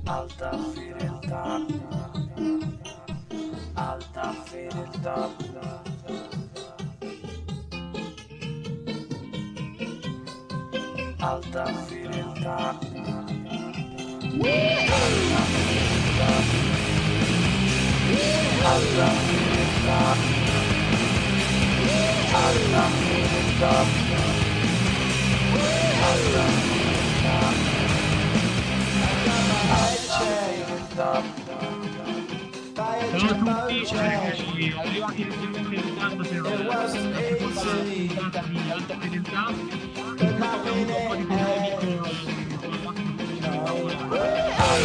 Alta fedeltà, alta fedeltà, alta fedeltà, alta fedeltà, alta fedeltà, alta fedeltà. Ciao a tutti, eccoci arrivati leggermente in ritardo per la seconda puntata di Alta Fedeltà. Purtroppo abbiamo avuto un po' di problemi con la macchina di lavorare.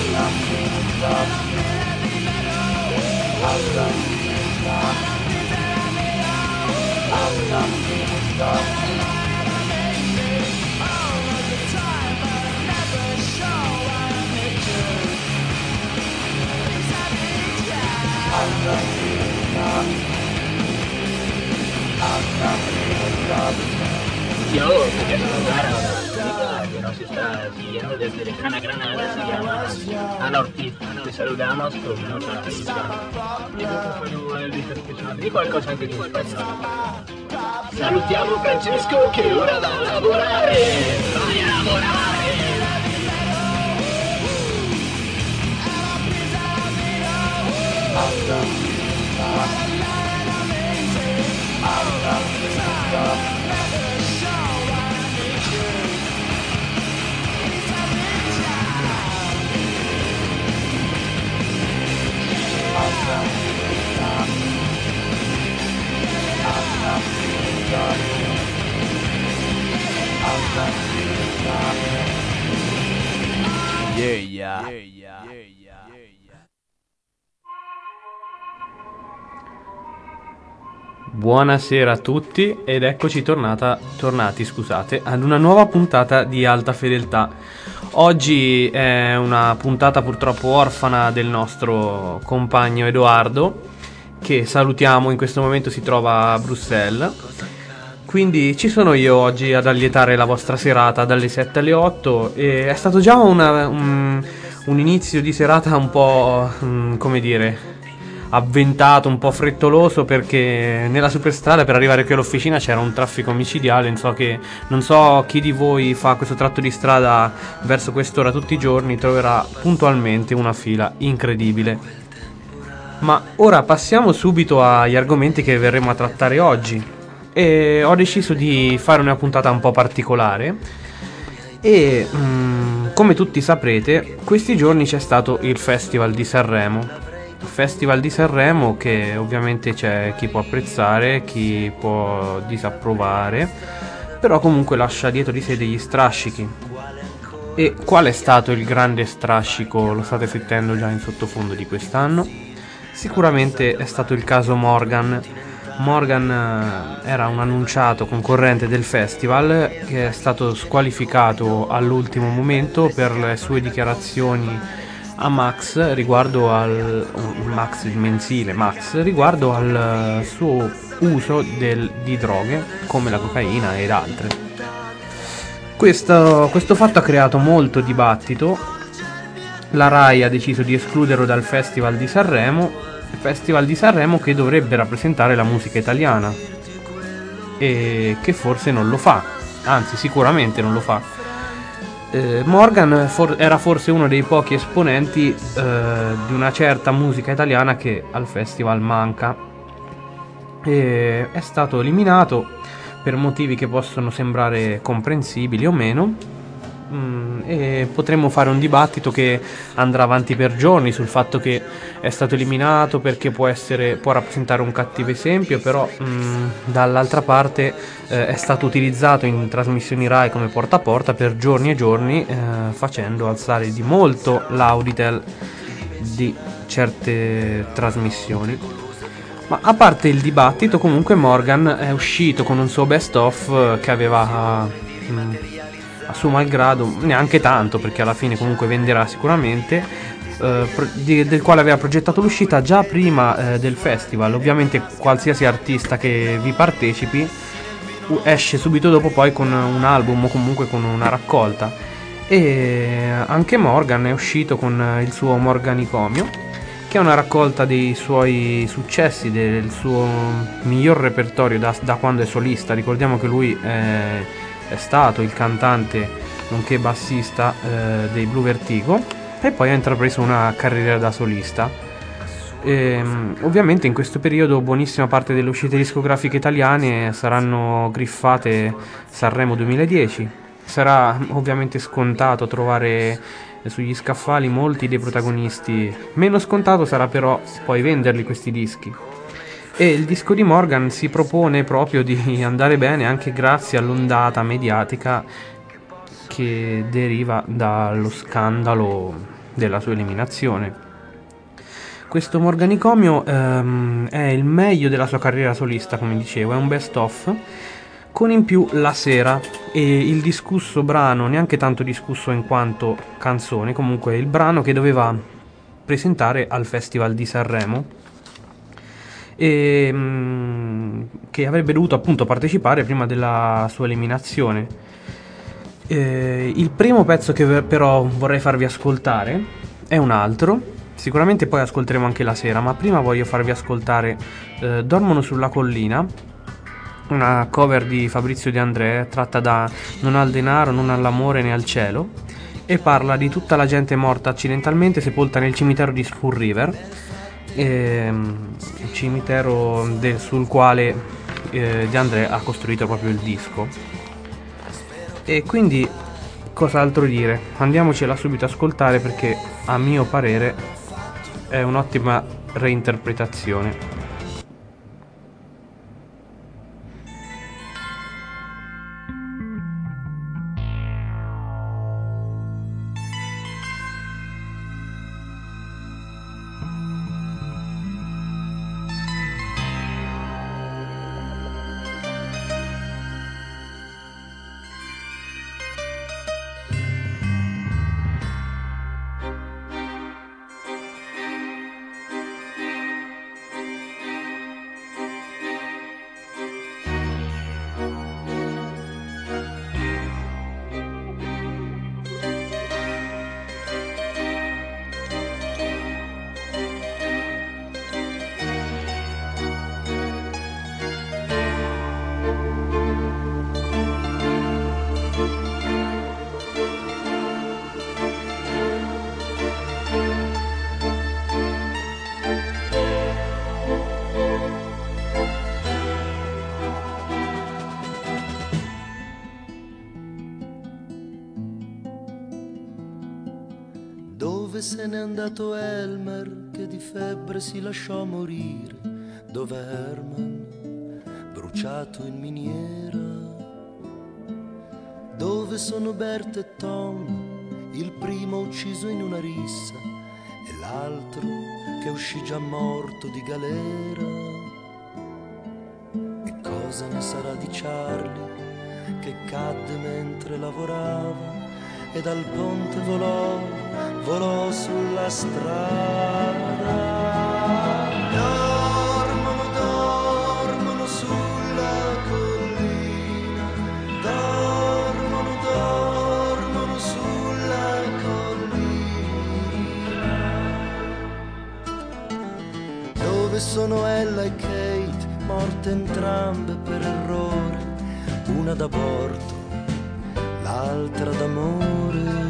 Yo quería saludar a una amiga que nos está siguiendo desde lejana Granada, se llama Ana Ortiz. Te saludamos con una isla. E questo sono Elvis Speciale. Di qualcosa anche tu in spagnolo. Salutiamo Francesco che ora va a lavorare. Vai a lavorare! Buonasera a tutti ed eccoci tornati, scusate, ad una nuova puntata di Alta Fedeltà. Oggi è una puntata purtroppo orfana del nostro compagno Edoardo, che salutiamo, in questo momento si trova a Bruxelles. Quindi ci sono io oggi ad allietare la vostra serata dalle 7 alle 8 e è stato già un inizio di serata un po', come dire, avventato, un po' frettoloso, perché nella superstrada per arrivare qui all'officina c'era un traffico micidiale. Non so chi di voi fa questo tratto di strada verso quest'ora tutti i giorni, troverà puntualmente una fila incredibile. Ma ora passiamo subito agli argomenti che verremo a trattare oggi. E ho deciso di fare una puntata un po' particolare e come tutti saprete, questi giorni c'è stato il Festival di Sanremo. Il Festival di Sanremo, che ovviamente c'è chi può apprezzare, chi può disapprovare, però comunque lascia dietro di sé degli strascichi. E qual è stato il grande strascico? Lo state sentendo già in sottofondo di quest'anno. Sicuramente è stato il caso Morgan. Morgan era un annunciato concorrente del festival che è stato squalificato all'ultimo momento per le sue dichiarazioni a Max riguardo il mensile Max riguardo al suo uso di droghe come la cocaina ed altre. Questo fatto ha creato molto dibattito. La Rai ha deciso di escluderlo dal Festival di Sanremo. Festival di Sanremo che dovrebbe rappresentare la musica italiana e che forse non lo fa, anzi sicuramente non lo fa. Morgan era forse uno dei pochi esponenti di una certa musica italiana che al festival manca, e è stato eliminato per motivi che possono sembrare comprensibili o meno. E potremmo fare un dibattito che andrà avanti per giorni sul fatto che è stato eliminato perché può rappresentare un cattivo esempio, però dall'altra parte è stato utilizzato in trasmissioni Rai come porta a porta per giorni e giorni, facendo alzare di molto l'auditel di certe trasmissioni. Ma a parte il dibattito, comunque Morgan è uscito con un suo best of che aveva a suo malgrado, neanche tanto perché alla fine comunque venderà sicuramente, del quale aveva progettato l'uscita già prima del festival. Ovviamente qualsiasi artista che vi partecipi esce subito dopo poi con un album o comunque con una raccolta, E anche Morgan è uscito con il suo Morganicomio, che è una raccolta dei suoi successi, del suo miglior repertorio da quando è solista. Ricordiamo che lui è stato il cantante nonché bassista dei Blue Vertigo, e poi ha intrapreso una carriera da solista. Ovviamente in questo periodo buonissima parte delle uscite discografiche italiane saranno griffate Sanremo 2010. Sarà ovviamente scontato trovare sugli scaffali molti dei protagonisti. Meno scontato sarà però poi venderli questi dischi. E il disco di Morgan si propone proprio di andare bene anche grazie all'ondata mediatica che deriva dallo scandalo della sua eliminazione. Questo Morganicomio è il meglio della sua carriera solista, come dicevo, è un best of, con in più La Sera e il discusso brano, neanche tanto discusso in quanto canzone, comunque il brano che doveva presentare al Festival di Sanremo e che avrebbe dovuto appunto partecipare prima della sua eliminazione. Il primo pezzo che però vorrei farvi ascoltare è un altro. Sicuramente poi ascolteremo anche La Sera, ma prima voglio farvi ascoltare Dormono sulla collina, una cover di Fabrizio De André tratta da Non al denaro, non all'amore né al cielo, e parla di tutta la gente morta accidentalmente sepolta nel cimitero di Spoon River, cimitero sul quale De André ha costruito proprio il disco. E quindi cos'altro dire? Andiamocela subito ad ascoltare, perché a mio parere è un'ottima reinterpretazione. Dove se n'è andato Elmer che di febbre si lasciò morire? Dov'è Herman, bruciato in miniera? Dove sono Bert e Tom, il primo ucciso in una rissa e l'altro che uscì già morto di galera? E cosa ne sarà di Charlie che cadde mentre lavorava e dal ponte volò sulla strada? Dormono sulla collina, dormono sulla collina. Dove sono Ella e Kate, morte entrambe per errore, una d'aborto, l'altra d'amore?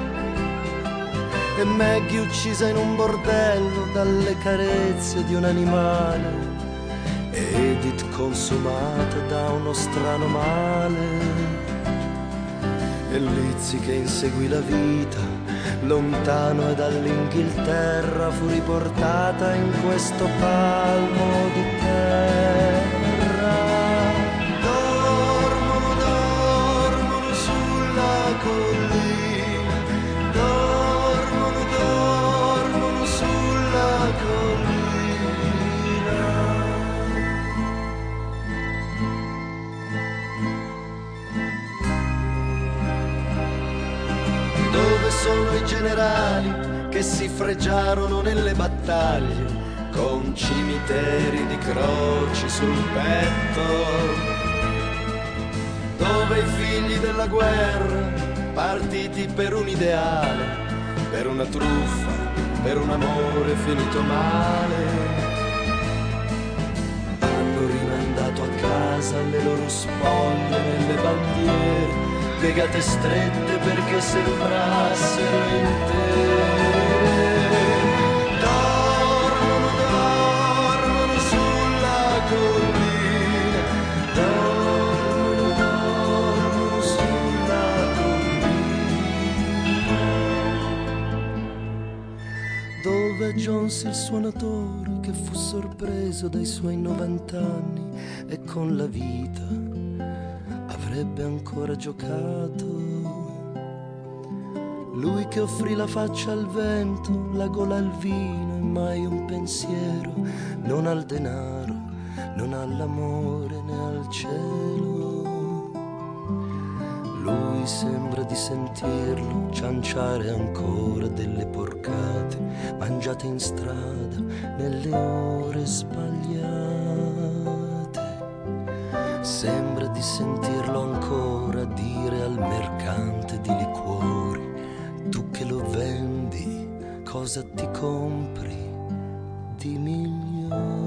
E Maggie uccisa in un bordello dalle carezze di un animale, Edith consumata da uno strano male, e Lizzie che inseguì la vita lontano e dall'Inghilterra fu riportata in questo palmo di terra. Dormono sulla collina, dormono sulla collina. Dove sono i generali che si fregiarono nelle battaglie con cimiteri di croci sul petto? Dove i figli della guerra partiti per un ideale, per una truffa, per un amore finito male. Hanno rimandato a casa le loro spoglie nelle bandiere, piegate strette perché sembrassero intere. Dormono sulla collina, dormono sulla collina, dove Jones il suonatore che fu sorpreso dai suoi 90 anni e con la vita avrebbe ancora giocato. Lui che offrì la faccia al vento, la gola al vino e mai un pensiero, non al denaro, non all'amore né al cielo. Lui sembra di sentirlo cianciare ancora delle porcate mangiate in strada nelle ore sbagliate. Sembra di sentirlo ancora dire al mercante di liquori: tu che lo vendi, cosa ti compri di migliore?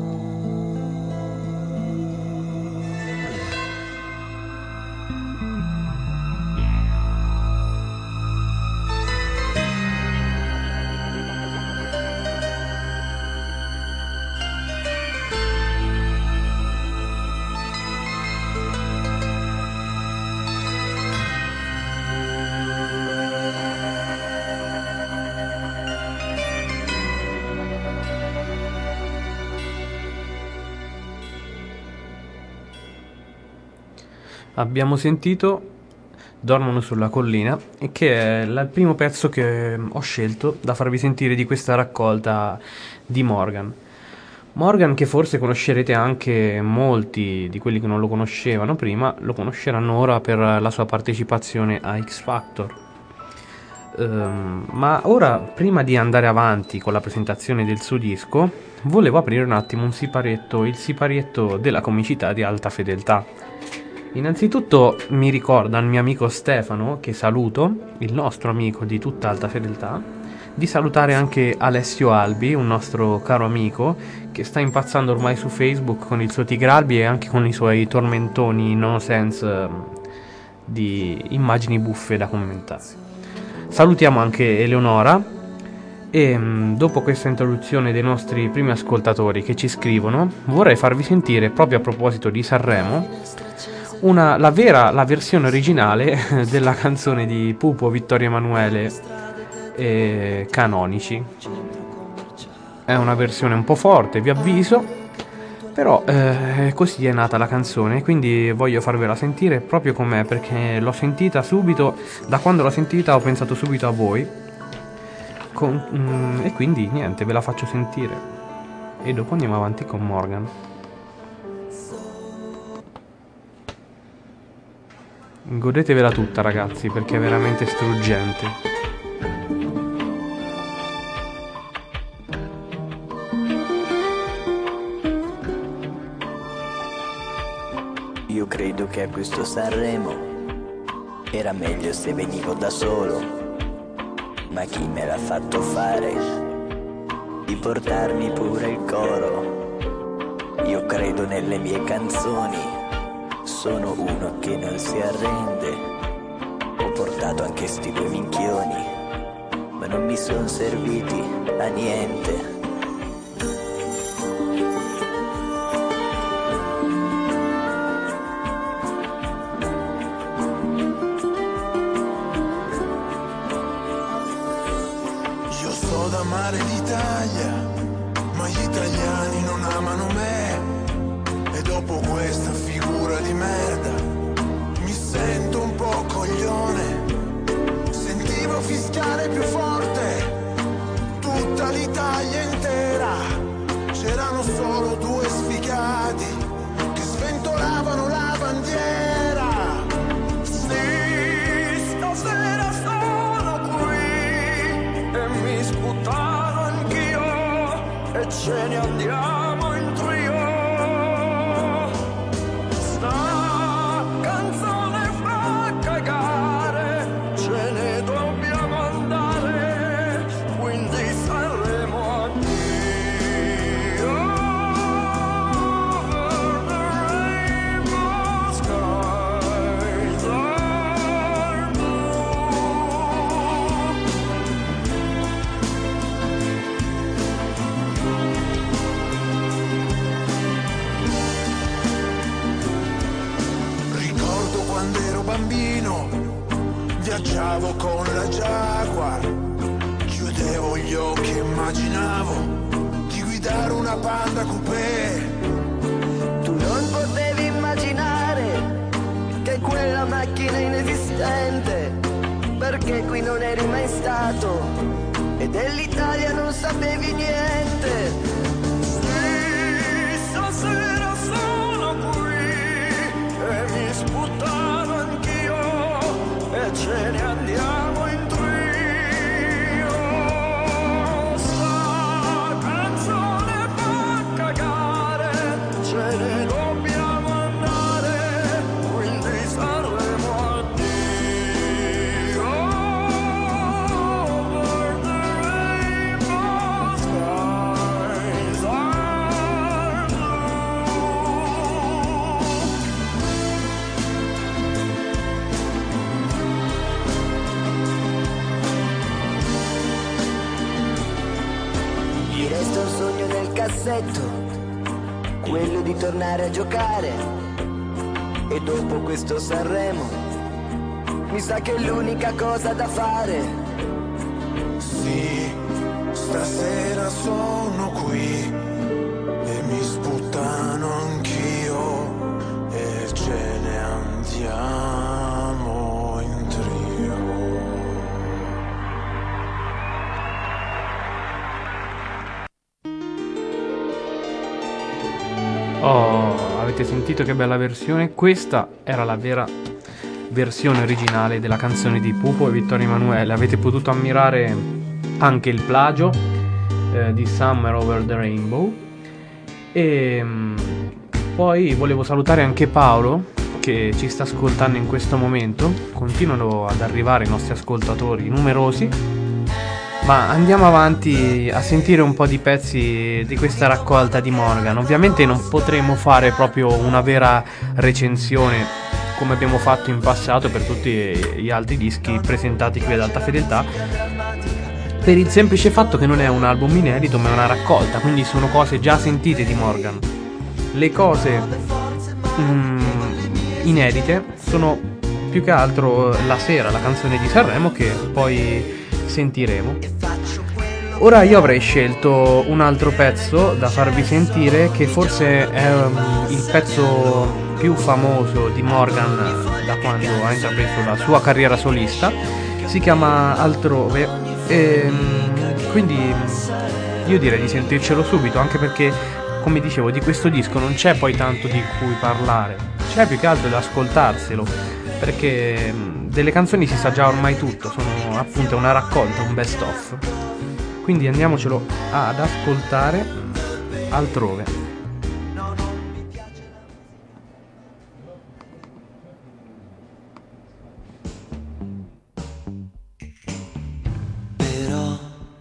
Abbiamo sentito Dormono sulla collina, che è il primo pezzo che ho scelto da farvi sentire di questa raccolta di Morgan. Morgan, che forse conoscerete anche molti di quelli che non lo conoscevano prima, lo conosceranno ora per la sua partecipazione a X Factor. Ma ora, prima di andare avanti con la presentazione del suo disco, volevo aprire un attimo il siparietto della comicità di Alta Fedeltà. Innanzitutto mi ricorda il mio amico Stefano, che saluto, il nostro amico di tutta Alta Fedeltà, di salutare anche Alessio Albi, un nostro caro amico che sta impazzando ormai su Facebook con il suo Tigralbi e anche con i suoi tormentoni no sense di immagini buffe da commentare. Salutiamo anche Eleonora e dopo questa introduzione dei nostri primi ascoltatori che ci scrivono, vorrei farvi sentire, proprio a proposito di Sanremo, la versione originale della canzone di Pupo, Vittorio Emanuele e Canonici. È una versione un po' forte, vi avviso, però così è nata la canzone, quindi voglio farvela sentire proprio com'è, perché l'ho sentita subito, da quando l'ho sentita ho pensato subito a voi, e quindi niente, ve la faccio sentire e dopo andiamo avanti con Morgan. Godetevela tutta, ragazzi, perché è veramente struggente. Io credo che a questo Sanremo era meglio se venivo da solo, ma chi me l'ha fatto fare di portarmi pure il coro? Io credo nelle mie canzoni, sono uno che non si arrende. Ho portato anche sti due minchioni, ma non mi son serviti a niente. Io so d'amare l'Italia, ma gli italiani non amano me. E dopo questa figura di merda mi sento un po' coglione. Sentivo fischiare più forte tutta l'Italia intera. C'erano solo due sfigati che sventolavano la bandiera. Sì, stasera sono qui e mi sputtano anch'io e ce ne andiamo in trio. Sta canzone fa cagare, ce viaggiavo con la Jaguar, chiudevo gli occhi e immaginavo di guidare una Panda Coupé. Tu non potevi immaginare che quella macchina inesistente, perché qui non eri mai stato e dell'Italia non sapevi niente. Sì, stasera sono qui e mi sputtano anch'io e ce ne andiamo in trio. Sta canzone fa cagare, ce ne dobbiamo andare, quindi Sanremo addio. Over the rainbow skies are blue. Mi resta un sogno nel cassetto, quello di tornare a giocare. E dopo questo Sanremo, mi sa che è l'unica cosa da fare. Sì, stasera sono qui e mi sputtano anch'io e ce ne andiamo in trio. Oh, avete sentito che bella versione? Questa era la vera versione originale della canzone di Pupo e Vittorio Emanuele. Avete potuto ammirare anche il plagio di Summer Over the Rainbow. E poi volevo salutare anche Paolo che ci sta ascoltando in questo momento. Continuano ad arrivare i nostri ascoltatori numerosi. Ma andiamo avanti a sentire un po' di pezzi di questa raccolta di Morgan. Ovviamente non potremo fare proprio una vera recensione come abbiamo fatto in passato per tutti gli altri dischi presentati qui ad Alta Fedeltà, per il semplice fatto che non è un album inedito ma è una raccolta, quindi sono cose già sentite di Morgan. Le cose inedite sono più che altro La Sera, la canzone di Sanremo, che poi sentiremo. Ora io avrei scelto un altro pezzo da farvi sentire, che forse è il pezzo più famoso di Morgan da quando ha intrapreso la sua carriera solista. Si chiama Altrove e quindi io direi di sentircelo subito, anche perché, come dicevo, di questo disco non c'è poi tanto di cui parlare, c'è più che altro da ascoltarselo, perché delle canzoni si sa già ormai tutto, sono appunto una raccolta, un best of. Quindi andiamocelo ad ascoltare, Altrove. Però,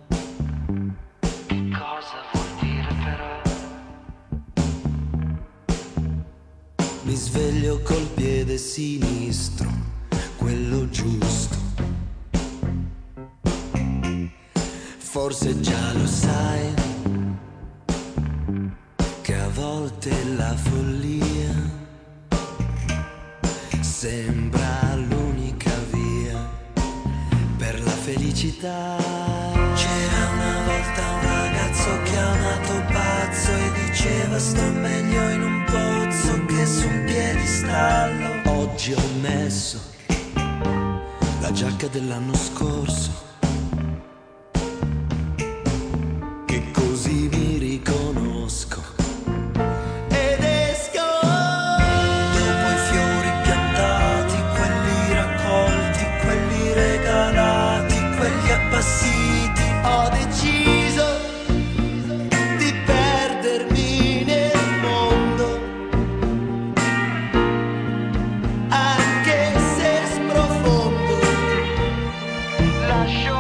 cosa vuol dire però? Mi sveglio col piede sinistro, quello giusto. Forse già lo sai che a volte la follia sembra l'unica via per la felicità. C'era una volta un ragazzo chiamato pazzo e diceva sto meglio in un pozzo che su un piedistallo. Oggi ho messo la giacca dell'anno scorso, che così mi riconosco. Ed esco dopo i fiori piantati, quelli raccolti, quelli regalati, quelli appassiti. Ho deciso di perdermi nel mondo, anche se sprofondo. Lascio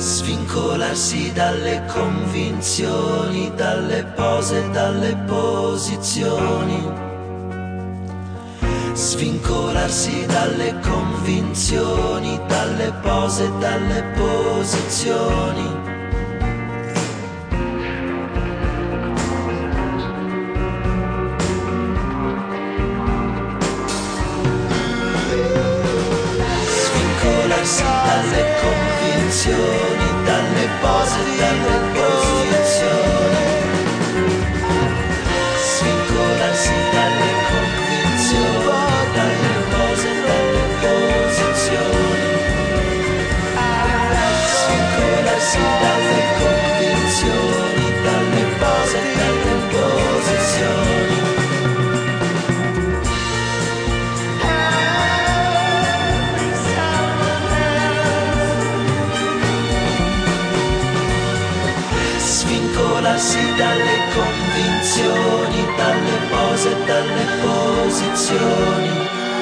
Svincolarsi dalle convinzioni, dalle pose, dalle posizioni. Svincolarsi dalle convinzioni, dalle pose, dalle posizioni. Svincolarsi dalle convinzioni, dalle pose, dalle posizioni. Svincolarsi dalle convinzioni, dalle pose, dalle posizioni. Svincolarsi dalle convinzioni, dalle pose, dalle posizioni. Svincolarsi dalle convinzioni, dalle pose, dalle posizioni.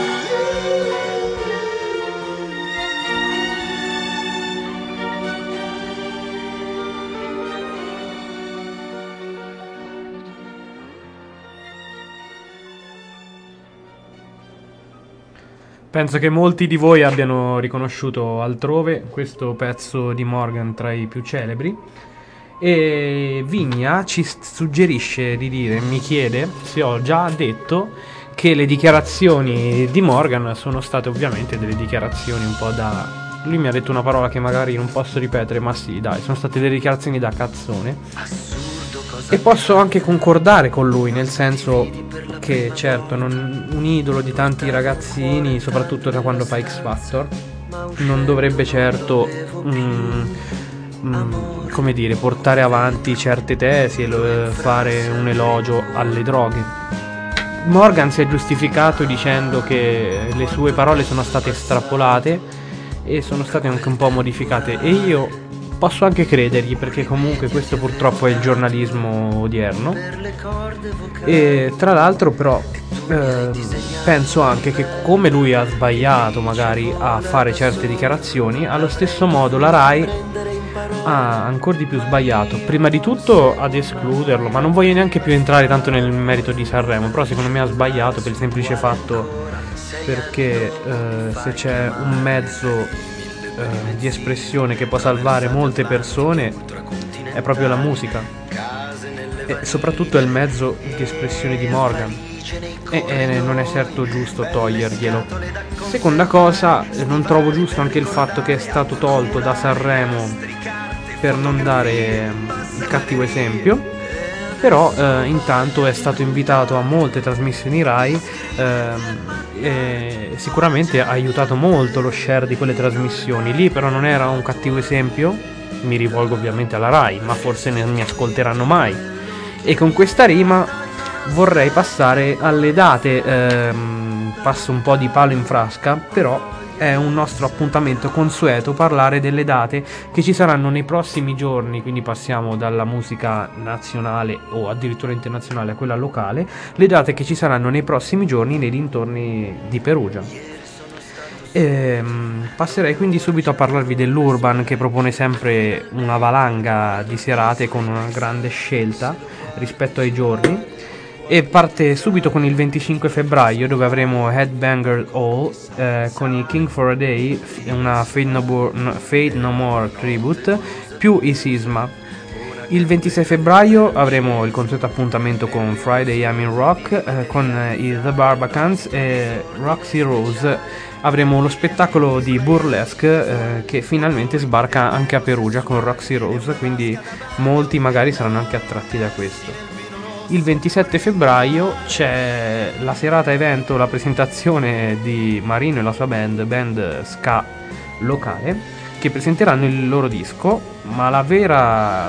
Penso che molti di voi abbiano riconosciuto altrove questo pezzo di Morgan tra i più celebri. E Vigna ci suggerisce di dire, mi chiede se ho già detto che le dichiarazioni di Morgan sono state ovviamente delle dichiarazioni un po' da... Lui mi ha detto una parola che magari non posso ripetere, ma sì, dai, sono state delle dichiarazioni da cazzone. E posso anche concordare con lui, nel senso che certo, un idolo di tanti ragazzini, soprattutto da quando fa X Factor, non dovrebbe certo... come dire, portare avanti certe tesi e fare un elogio alle droghe. Morgan si è giustificato dicendo che le sue parole sono state estrapolate e sono state anche un po' modificate, e io posso anche credergli, perché comunque questo purtroppo è il giornalismo odierno. E tra l'altro però penso anche che, come lui ha sbagliato magari a fare certe dichiarazioni, allo stesso modo la Rai ha ancora di più sbagliato, prima di tutto ad escluderlo, ma non voglio neanche più entrare tanto nel merito di Sanremo, però secondo me ha sbagliato per il semplice fatto perché se c'è un mezzo di espressione che può salvare molte persone è proprio la musica, e soprattutto è il mezzo di espressione di Morgan, e non è certo giusto toglierglielo. Seconda cosa, non trovo giusto anche il fatto che è stato tolto da Sanremo per non dare il cattivo esempio, però intanto è stato invitato a molte trasmissioni Rai, e sicuramente ha aiutato molto lo share di quelle trasmissioni. Lì però non era un cattivo esempio, mi rivolgo ovviamente alla Rai, ma forse non mi ascolteranno mai. E con questa rima vorrei passare alle date, passo un po' di palo in frasca, però è un nostro appuntamento consueto parlare delle date che ci saranno nei prossimi giorni, quindi passiamo dalla musica nazionale o addirittura internazionale a quella locale, le date che ci saranno nei prossimi giorni nei dintorni di Perugia. Passerei quindi subito a parlarvi dell'Urban, che propone sempre una valanga di serate con una grande scelta rispetto ai giorni. E parte subito con il 25 febbraio, dove avremo Headbanger Hall con i King for a Day, una Fate No More tribute, più i Sisma. Il 26 febbraio avremo il consueto appuntamento con Friday I'm in Rock con i The Barbacans e Roxy Rose. Avremo lo spettacolo di Burlesque che finalmente sbarca anche a Perugia con Roxy Rose, quindi molti magari saranno anche attratti da questo. Il 27 febbraio c'è la serata evento, la presentazione di Marino e la sua band ska locale, che presenteranno il loro disco, ma la vera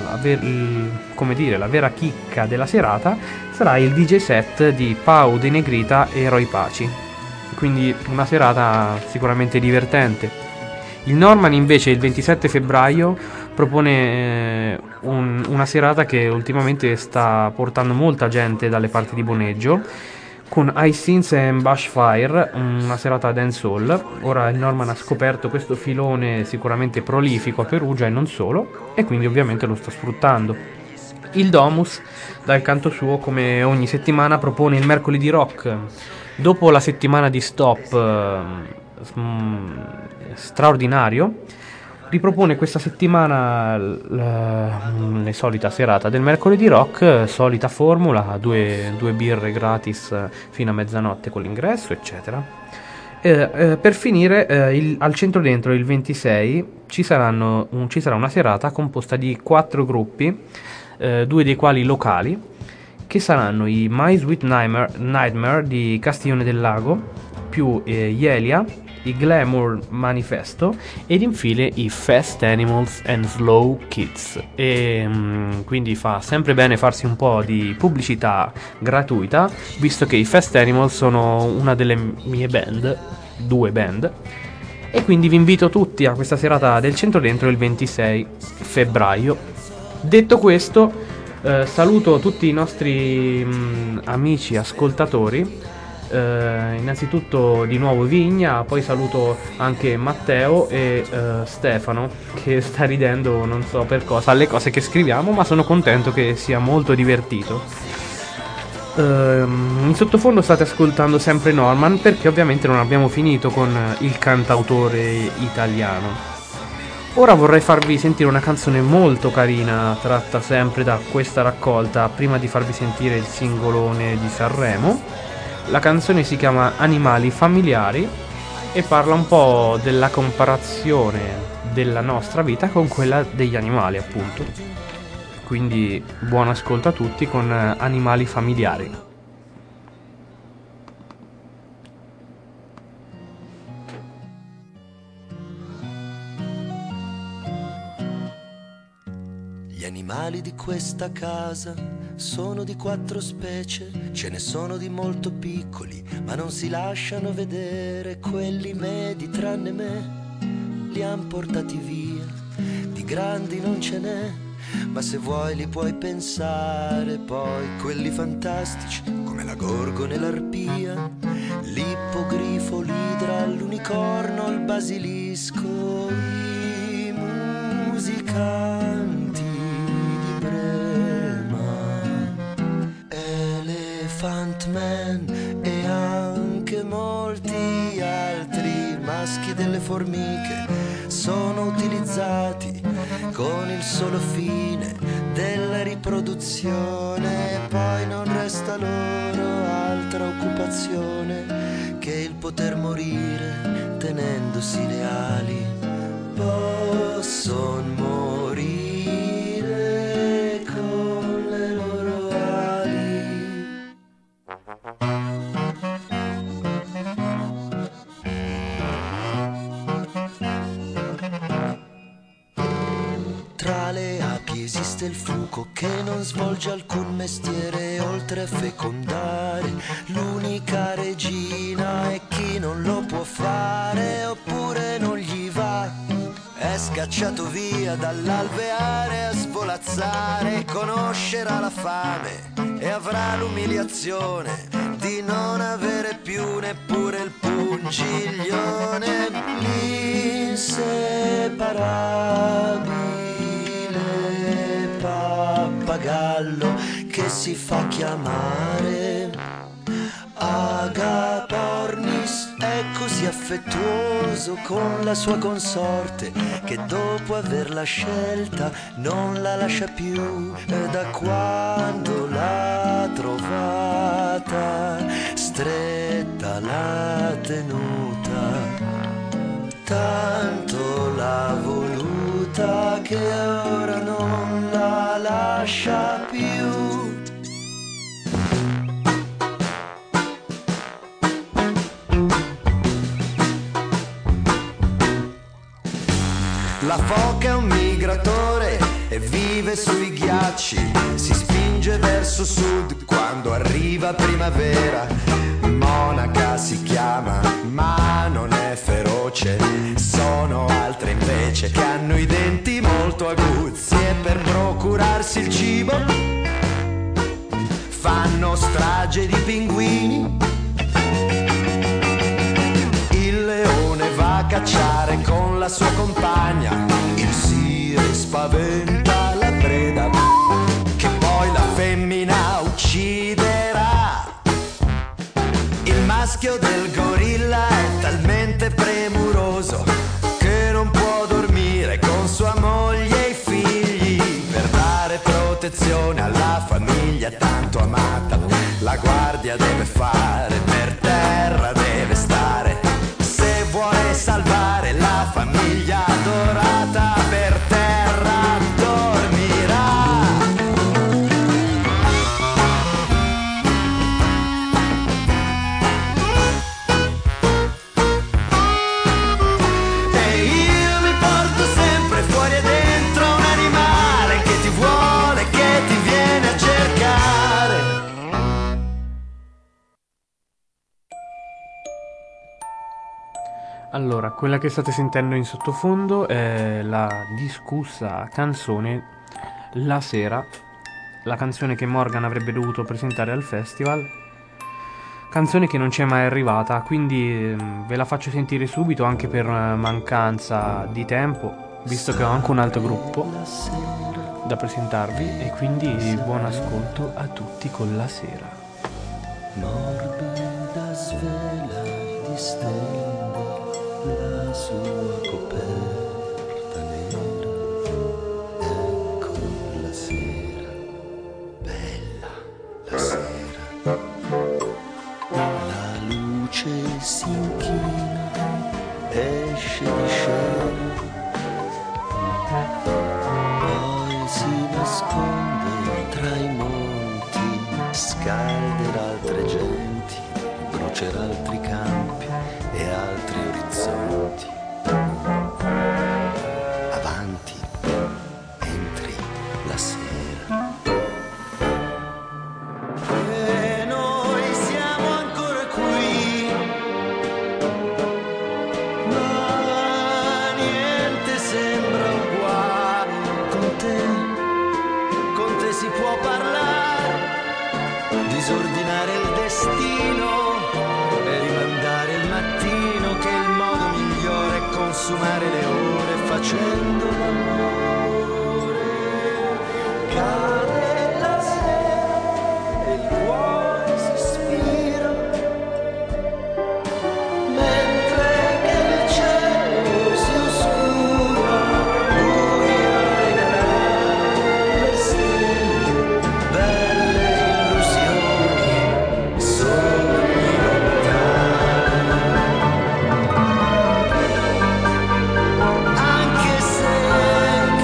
chicca della serata sarà il DJ set di Pau De Negrita e Roy Paci, quindi una serata sicuramente divertente. Il Norman invece il 27 febbraio propone una serata che ultimamente sta portando molta gente dalle parti di Boneggio, con iSynth and Bushfire, una serata dancehall. Ora il Norman ha scoperto questo filone sicuramente prolifico a Perugia e non solo, e quindi ovviamente lo sta sfruttando. Il Domus, dal canto suo, come ogni settimana, propone il mercoledì rock. Dopo la settimana di stop straordinario, ripropone questa settimana la solita serata del mercoledì rock, solita formula, due birre gratis fino a mezzanotte con l'ingresso, eccetera. Per finire, al centro dentro, il 26, ci sarà una serata composta di 4 gruppi, 2 dei quali locali, che saranno i My Sweet Nightmare di Castiglione del Lago, più Ielia, i Glamour Manifesto ed infine i Fast Animals and Slow Kids. E quindi fa sempre bene farsi un po' di pubblicità gratuita, visto che i Fast Animals sono una delle mie band, 2 band, e quindi vi invito tutti a questa serata del centro dentro il 26 febbraio. Detto questo, saluto tutti i nostri amici ascoltatori. Innanzitutto di nuovo Vigna, poi saluto anche Matteo e Stefano, che sta ridendo non so per cosa alle cose che scriviamo, ma sono contento che sia molto divertito. In sottofondo state ascoltando sempre Norman, perché ovviamente non abbiamo finito con il cantautore italiano. Ora vorrei farvi sentire una canzone molto carina, tratta sempre da questa raccolta, prima di farvi sentire il singolone di Sanremo. La canzone si chiama Animali familiari e parla un po' della comparazione della nostra vita con quella degli animali, appunto. Quindi buon ascolto a tutti con Animali familiari. Gli animali di questa casa sono di 4 specie, ce ne sono di molto piccoli, ma non si lasciano vedere. Quelli medi tranne me li han portati via, di grandi non ce n'è, ma se vuoi li puoi pensare. Poi quelli fantastici come la gorgone e l'arpia, l'ippogrifo, l'idra, l'unicorno, il basilisco, i musicanti di Brema, Elephant Man e anche molti altri maschi delle formiche sono utilizzati con il solo fine della riproduzione. Poi non resta loro altra occupazione che il poter morire tenendosi le ali. Posson morire con le loro ali. Tra le api esiste il fuco che non svolge alcun mestiere oltre a fecondare. L'unica regina è chi non lo può fare oppure non gli va. È scacciato via dall'alveare a svolazzare, conoscerà la fame e avrà l'umiliazione di non avere più neppure il pungiglione. L'inseparabile pappagallo che si fa chiamare Agapornis è così affettuoso con la sua consorte che dopo averla scelta non la lascia più. Da quando l'ha trovata stretta l'ha tenuta, tanto l'ha voluta che ora non la lascia più. La foca è un migratore e vive sui ghiacci, si spinge verso sud quando arriva primavera. Monaca si chiama, ma non è feroce. Sono altre invece che hanno i denti molto aguzzi e per procurarsi il cibo fanno strage di pinguini. Il leone va a cacciare con la sua compagna, il sire spaventa la preda che poi la femmina ucciderà. Il maschio del gorilla è talmente premuroso che non può dormire con sua moglie e i figli. Per dare protezione alla famiglia tanto amata, la guardia deve fare, per terra deve stare. Se vuole salvare la famiglia adorata, per terra dormirà. E io mi porto sempre fuori e dentro un animale che ti vuole, che ti viene a cercare. Allora, quella che state sentendo in sottofondo è la discussa canzone La Sera, la canzone che Morgan avrebbe dovuto presentare al festival, canzone che non ci è mai arrivata, quindi ve la faccio sentire subito anche per mancanza di tempo, visto che ho anche un altro gruppo da presentarvi, e quindi buon ascolto a tutti con La Sera. Morbida svela distende la sua coperta nera. Ecco la sera, bella la sera. La luce si inchina, esce di scena, poi si nasconde tra i monti, scalderà altre genti, brucerà altri campi e altri orizzonti. Avanti, entri la sera. E noi siamo ancora qui, ma niente sembra uguale. Con te si può parlare, disordinare il destino e rimandare il mattino, che è il modo migliore è consumare le ore facendo l'amore. Cade la sera e il cuore si spira, mentre che il cielo si oscura, lui a regalare le stelle, belle illusioni, sogni lontani. Anche se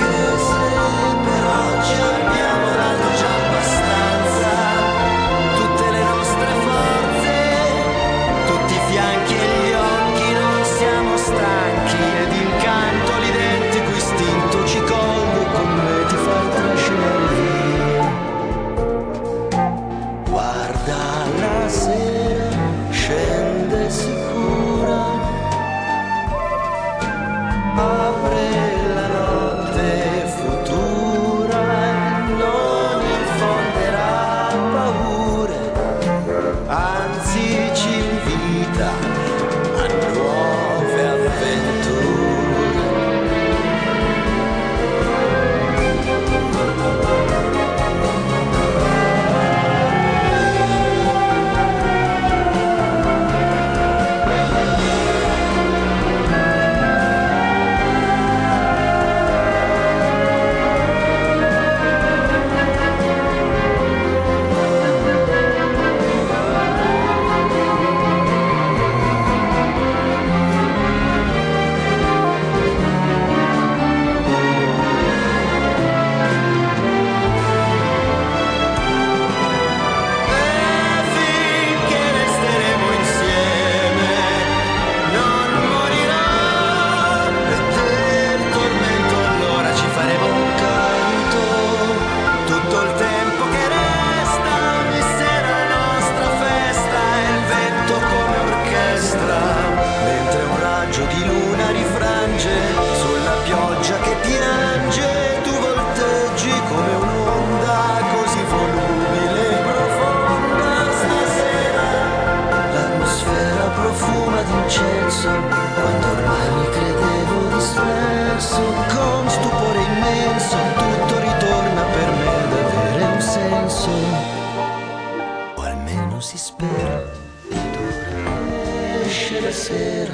sera,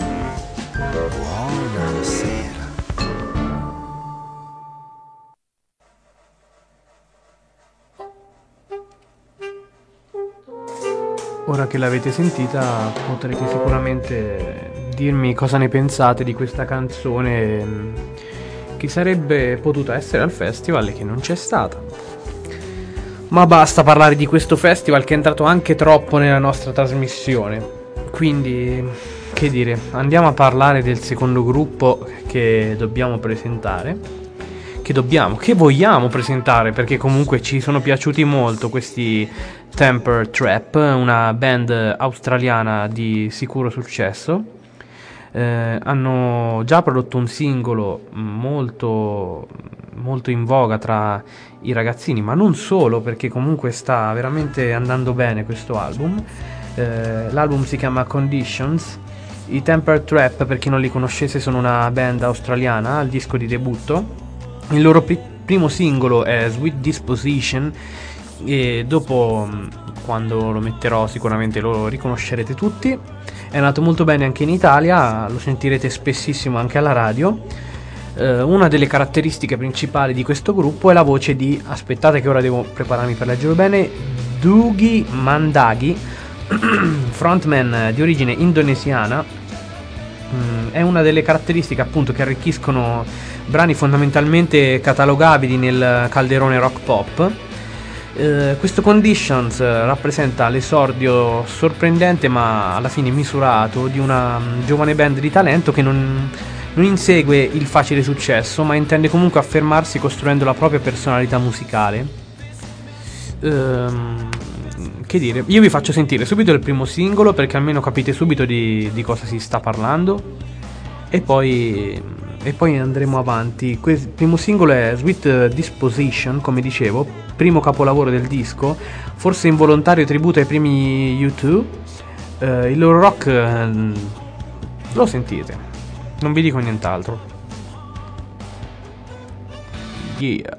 buonasera. Ora che l'avete sentita potrete sicuramente dirmi cosa ne pensate di questa canzone che sarebbe potuta essere al festival e che non c'è stata. Ma basta parlare di questo festival che è entrato anche troppo nella nostra trasmissione. Quindi, che dire, andiamo a parlare del secondo gruppo che dobbiamo presentare. Che vogliamo presentare, perché comunque ci sono piaciuti molto questi Temper Trap, una band australiana di sicuro successo. Hanno già prodotto un singolo molto, molto in voga tra i ragazzini, ma non solo, perché comunque sta veramente andando bene questo album. L'album si chiama Conditions. I Temper Trap, per chi non li conoscesse, sono una band australiana al disco di debutto. Il loro primo singolo è Sweet Disposition e dopo, quando lo metterò, sicuramente lo riconoscerete tutti. È andato molto bene anche in Italia, lo sentirete spessissimo anche alla radio. Una delle caratteristiche principali di questo gruppo è la voce di, aspettate che ora devo prepararmi per leggerlo bene, Dougie Mandagi, frontman di origine indonesiana. È una delle caratteristiche appunto che arricchiscono brani fondamentalmente catalogabili nel calderone rock pop. Questo Conditions rappresenta l'esordio sorprendente ma alla fine misurato di una giovane band di talento che non insegue il facile successo, ma intende comunque affermarsi costruendo la propria personalità musicale. Che dire, io vi faccio sentire subito il primo singolo perché almeno capite subito di cosa si sta parlando e poi andremo avanti. Il primo singolo è Sweet Disposition, come dicevo, primo capolavoro del disco, forse involontario tributo ai primi U2. Il loro rock lo sentite, non vi dico nient'altro. Yeah.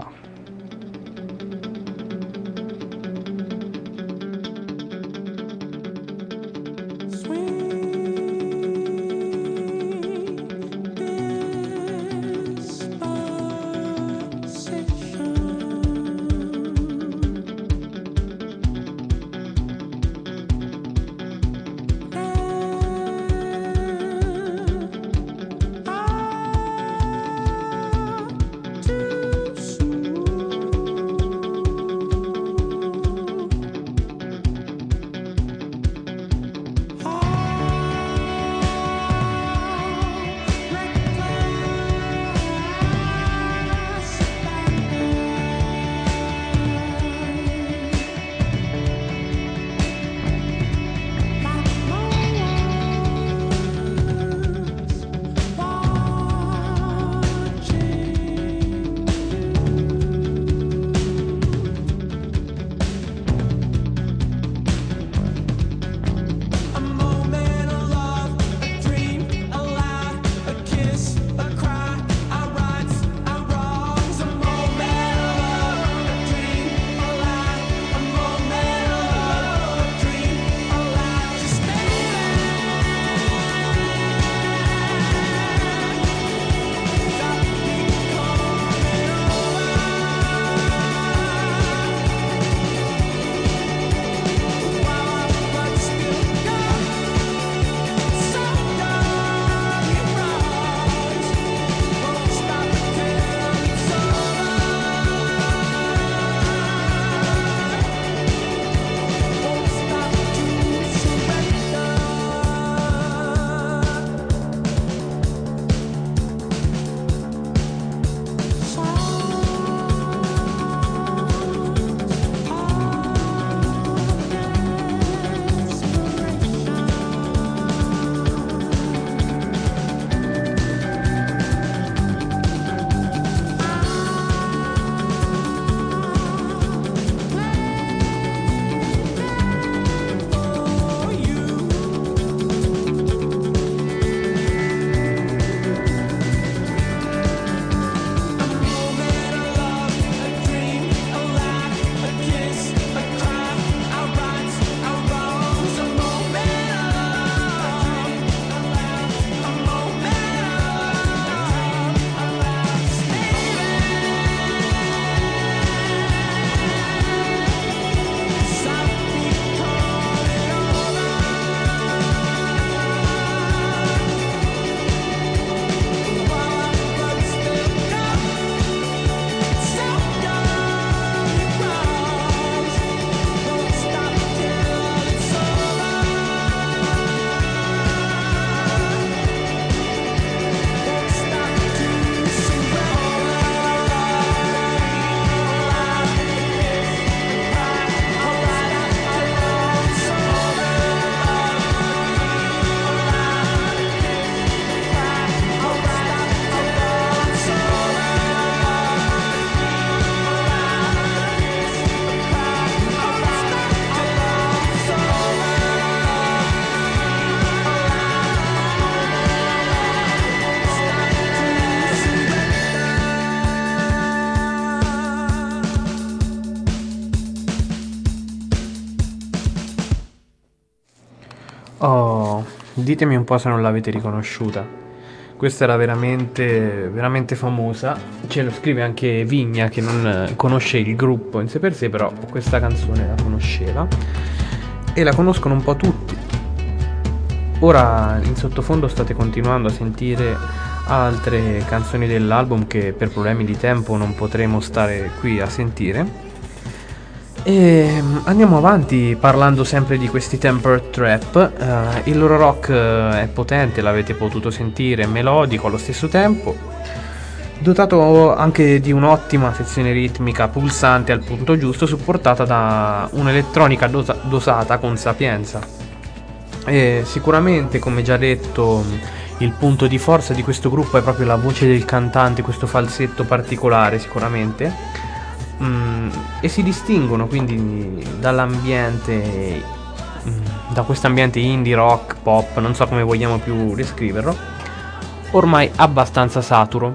Ditemi un po' se non l'avete riconosciuta. Questa era veramente, veramente famosa. Ce lo scrive anche Vigna, che non conosce il gruppo in sé per sé, però questa canzone la conosceva e la conoscono un po' tutti. Ora in sottofondo state continuando a sentire altre canzoni dell'album che per problemi di tempo non potremo stare qui a sentire. E andiamo avanti parlando sempre di questi Temper Trap. Il loro rock è potente, l'avete potuto sentire, melodico allo stesso tempo, dotato anche di un'ottima sezione ritmica pulsante al punto giusto, supportata da un'elettronica dosata con sapienza. E sicuramente, come già detto, il punto di forza di questo gruppo è proprio la voce del cantante, questo falsetto particolare sicuramente. E si distinguono quindi dall'ambiente, da questo ambiente indie, rock, pop, non so come vogliamo più descriverlo, ormai abbastanza saturo.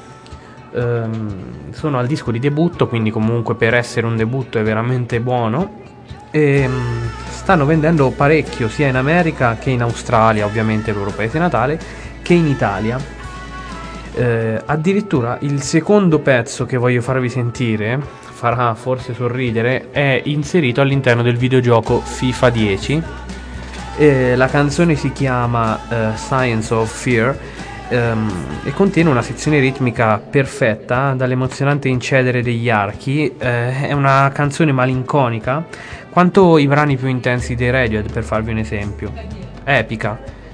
Sono al disco di debutto, quindi comunque per essere un debutto è veramente buono, e stanno vendendo parecchio sia in America che in Australia, ovviamente il loro paese natale, che in Italia. Addirittura il secondo pezzo che voglio farvi sentire farà forse sorridere, è inserito all'interno del videogioco FIFA 10. La canzone si chiama Science of Fear e contiene una sezione ritmica perfetta dall'emozionante incedere degli archi. È una canzone malinconica quanto i brani più intensi dei Radiohead, per farvi un esempio. È epica.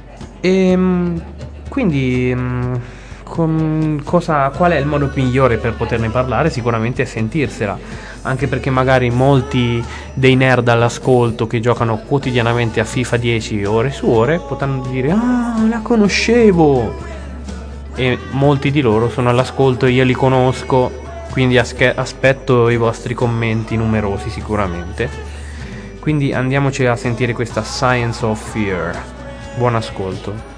Quindi qual è il modo migliore per poterne parlare? Sicuramente è sentirsela, anche perché magari molti dei nerd all'ascolto che giocano quotidianamente a FIFA 10 ore su ore potranno dire "Ah, la conoscevo", e molti di loro sono all'ascolto e io li conosco, quindi aspetto i vostri commenti numerosi sicuramente. Quindi andiamoci a sentire questa Science of Fear. Buon ascolto.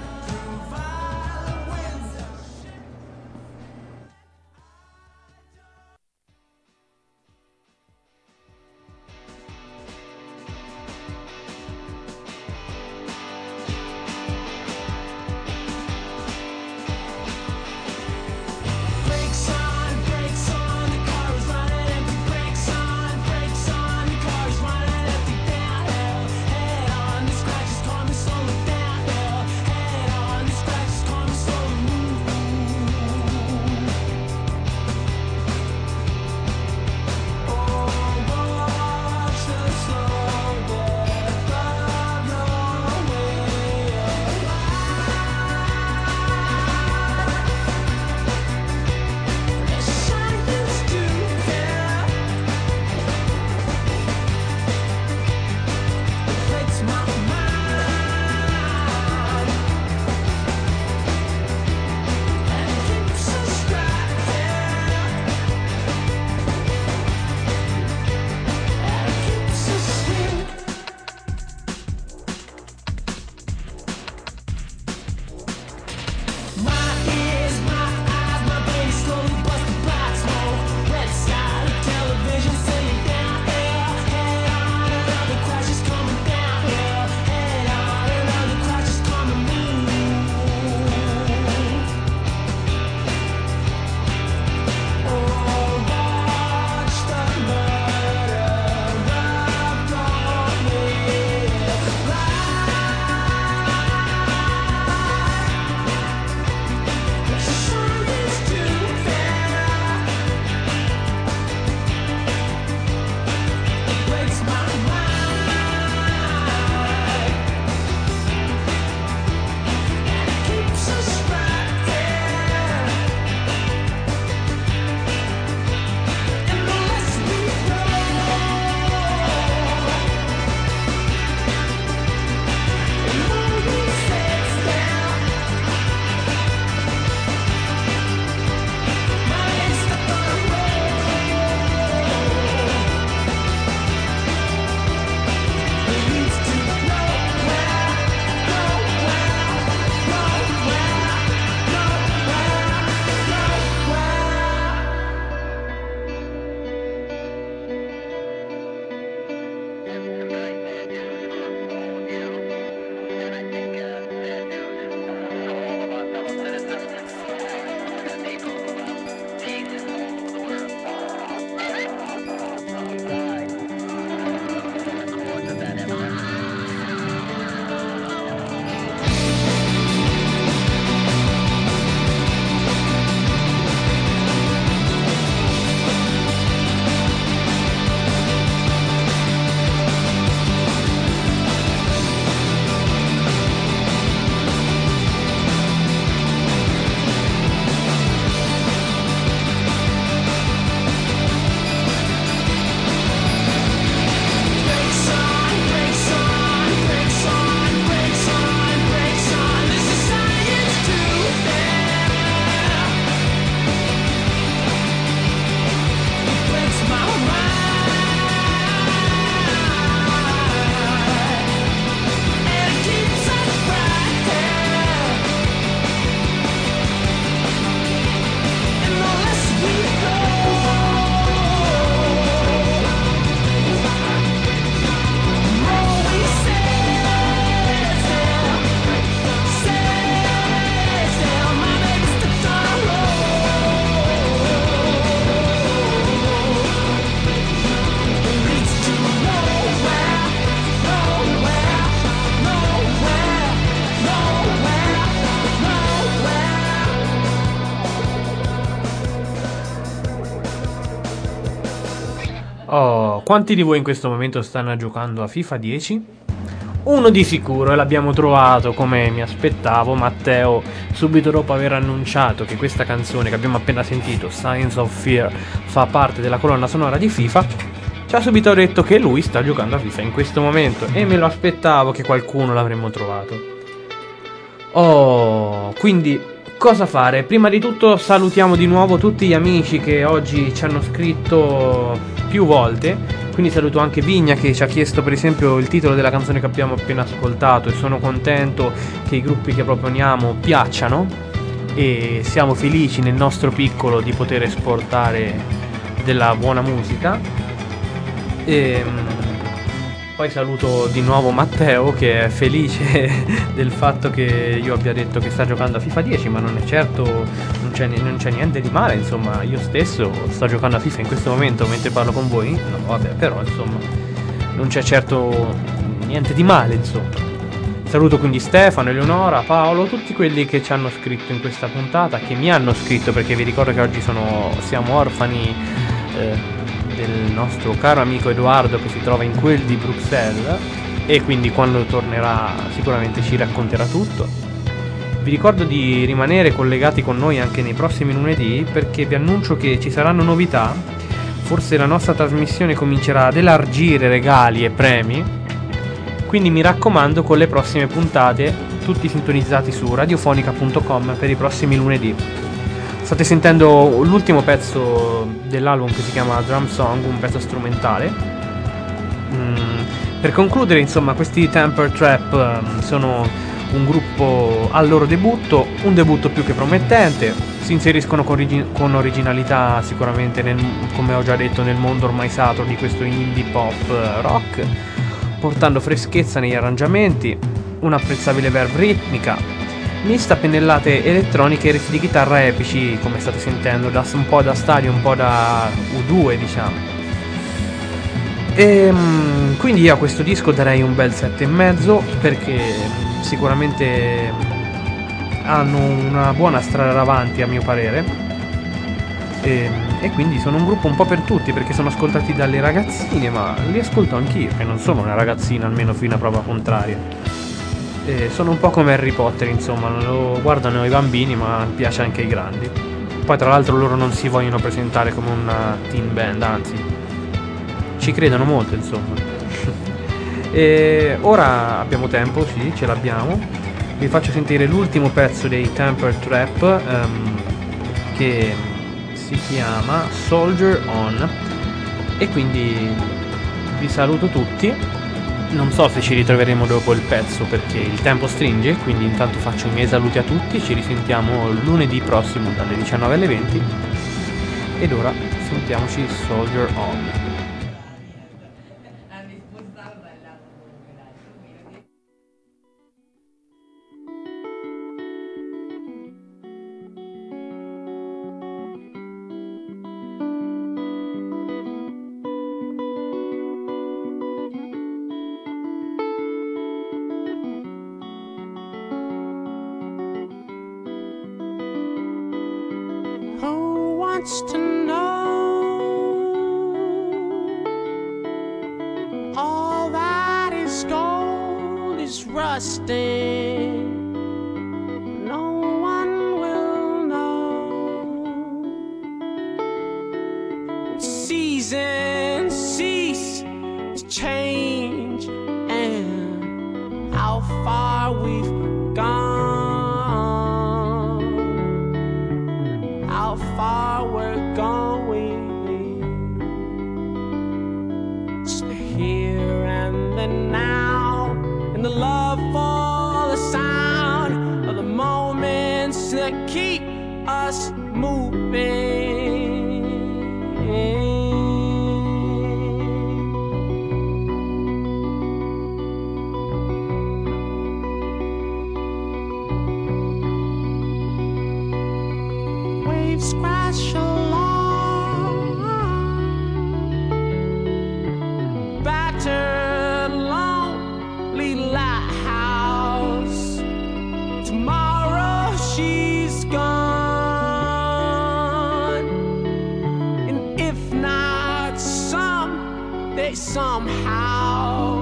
Head on, the scratches coming so without hell. Head Oh, quanti di voi in questo momento stanno giocando a FIFA 10? Uno di sicuro, e l'abbiamo trovato, come mi aspettavo. Matteo, subito dopo aver annunciato che questa canzone che abbiamo appena sentito, Signs of Fear, fa parte della colonna sonora di FIFA, ci ha subito detto che lui sta giocando a FIFA in questo momento, e me lo aspettavo che qualcuno l'avremmo trovato. Oh, quindi cosa fare? Prima di tutto salutiamo di nuovo tutti gli amici che oggi ci hanno scritto più volte. Quindi saluto anche Vigna, che ci ha chiesto per esempio il titolo della canzone che abbiamo appena ascoltato, e sono contento che i gruppi che proponiamo piacciono, e siamo felici nel nostro piccolo di poter esportare della buona musica. Poi saluto di nuovo Matteo, che è felice del fatto che io abbia detto che sta giocando a FIFA 10, ma non è certo, non c'è niente di male, insomma. Io stesso sto giocando a FIFA in questo momento mentre parlo con voi. No, vabbè, però insomma non c'è certo niente di male, insomma. Saluto quindi Stefano, Eleonora, Paolo, tutti quelli che ci hanno scritto in questa puntata, che mi hanno scritto, perché vi ricordo che oggi siamo orfani del nostro caro amico Edoardo, che si trova in quel di Bruxelles, e quindi quando tornerà sicuramente ci racconterà tutto. Vi ricordo di rimanere collegati con noi anche nei prossimi lunedì, perché vi annuncio che ci saranno novità. Forse la nostra trasmissione comincerà ad elargire regali e premi, quindi mi raccomando, con le prossime puntate tutti sintonizzati su radiofonica.com per i prossimi lunedì. State sentendo l'ultimo pezzo dell'album, che si chiama Drum Song, un pezzo strumentale. Per concludere, insomma, questi Temper Trap sono un gruppo al loro debutto, un debutto più che promettente. Si inseriscono con originalità sicuramente, come ho già detto, nel mondo ormai saturo di questo indie pop rock, portando freschezza negli arrangiamenti, un'apprezzabile verve ritmica, mista a pennellate elettroniche e riff di chitarra epici, come state sentendo, un po' da stadio, un po' da U2, diciamo. E quindi io a questo disco darei un bel 7,5, perché sicuramente hanno una buona strada davanti, a mio parere, e quindi sono un gruppo un po' per tutti, perché sono ascoltati dalle ragazzine, ma li ascolto anch'io, che non sono una ragazzina, almeno fino a prova contraria. Sono un po' come Harry Potter, insomma, lo guardano i bambini, ma piace anche ai grandi. Poi tra l'altro loro non si vogliono presentare come una teen band, anzi ci credono molto, insomma. E ora abbiamo tempo, sì, ce l'abbiamo. Vi faccio sentire l'ultimo pezzo dei Temper Trap, che si chiama Soldier On, e quindi vi saluto tutti. Non so se ci ritroveremo dopo il pezzo, perché il tempo stringe, quindi intanto faccio i miei saluti a tutti. Ci risentiamo lunedì prossimo dalle 19 alle 20, ed ora sentiamoci Soldier On. To know all that is gold is rusting, no one will know. Seasons cease to change, and how far we've gone, how far we're going. Waves crash along, battered, lonely lighthouse. Tomorrow she's gone, and if not someday, somehow.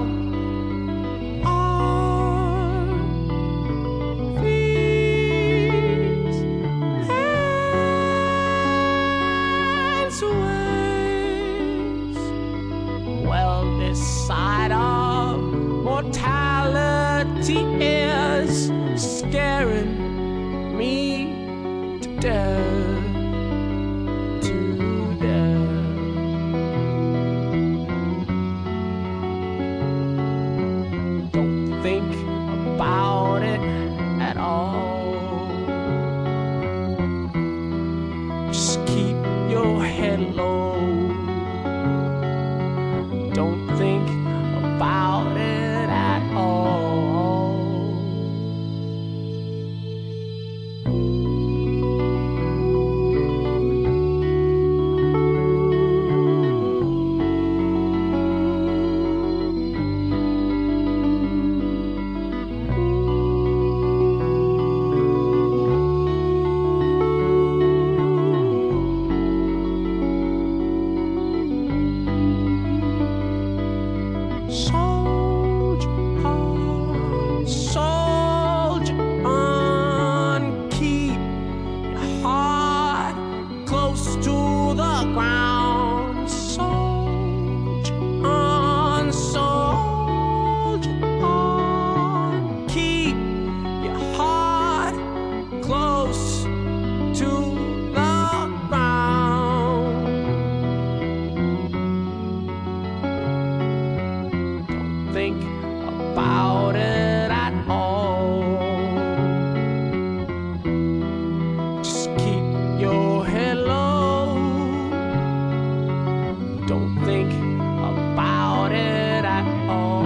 Side of mortality is scaring me to death, to death. Don't think about it at all. Just keep your head low. Don't think about it at all. Think about it at all. Just keep your head low. Don't think about it at all.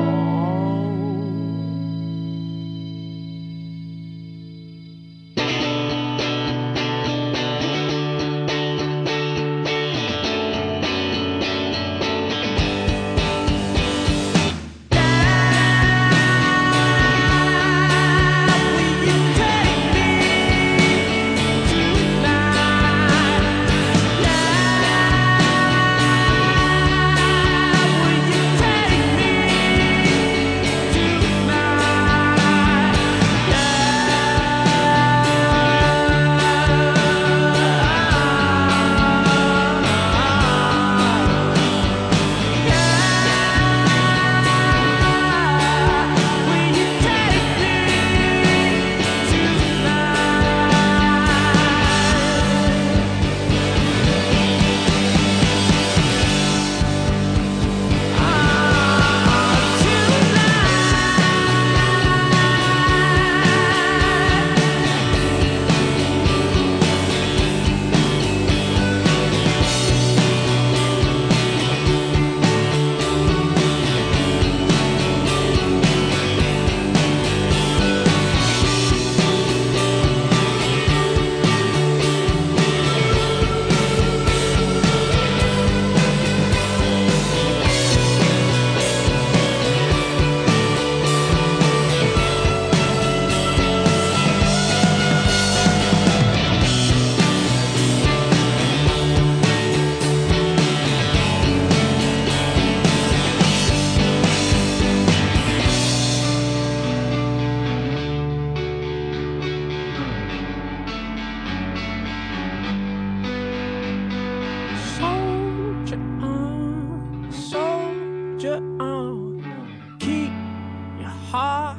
Soldier on, keep your heart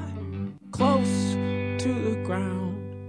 close to the ground.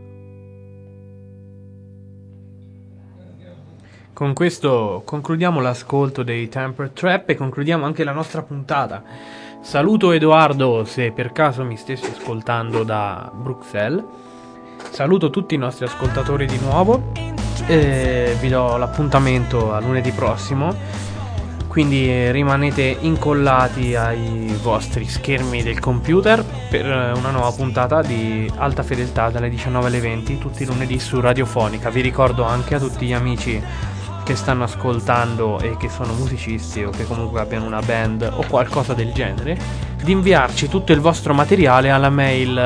Con questo concludiamo l'ascolto dei Temper Trap e concludiamo anche la nostra puntata. Saluto Edoardo, se per caso mi stessi ascoltando da Bruxelles. Saluto tutti i nostri ascoltatori di nuovo Vi do l'appuntamento a lunedì prossimo. Quindi rimanete incollati ai vostri schermi del computer per una nuova puntata di Alta Fedeltà dalle 19 alle 20 tutti i lunedì su Radiofonica. Vi ricordo anche a tutti gli amici che stanno ascoltando e che sono musicisti o che comunque abbiano una band o qualcosa del genere di inviarci tutto il vostro materiale alla mail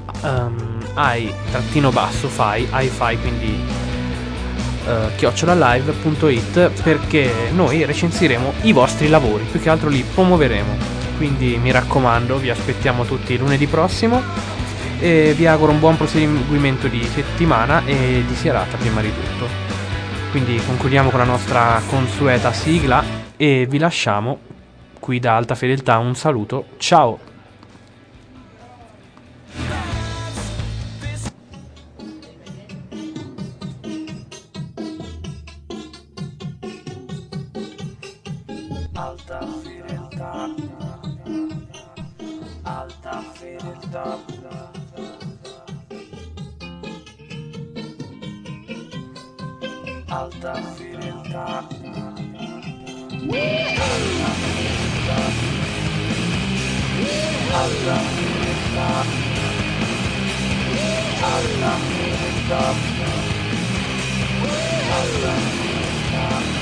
ai-fi, quindi @live.it, perché noi recensiremo i vostri lavori, più che altro li promuoveremo. Quindi mi raccomando, vi aspettiamo tutti lunedì prossimo e vi auguro un buon proseguimento di settimana e di serata prima di tutto. Quindi concludiamo con la nostra consueta sigla e vi lasciamo qui da Alta Fedeltà. Un saluto, ciao! Alta fedeltà, alta fedeltà, alta fedeltà, alta fedeltà, alta fedeltà, alta fedeltà.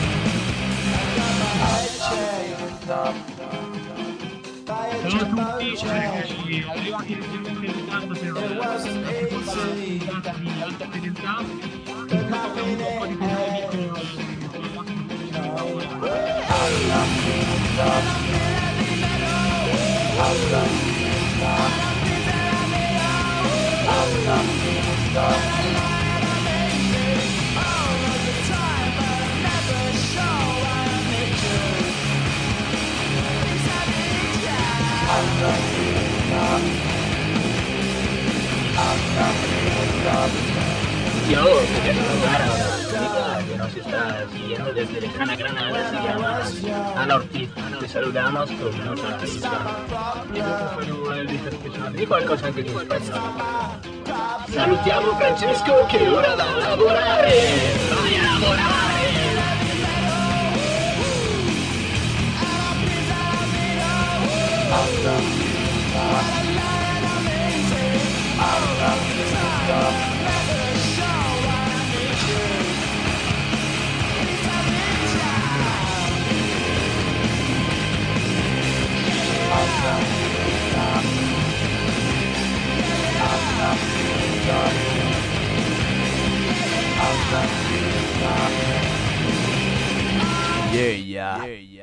Ciao a tutti, eccoci arrivati leggermente in ritardo per la seconda puntata di Alta Fedeltà. Purtroppo abbiamo avuto un po' di problemi con il Yo, perché non gara que nos está siguiendo desde lejana Granada, se llama Ana Ortiz. Te saludamos con nota isla. E dopo farò il riferimento di qualcosa anche tu spagnolo. Salutiamo Francesco che ora va a lavorare. Vai a lavorare! Yeah, yeah.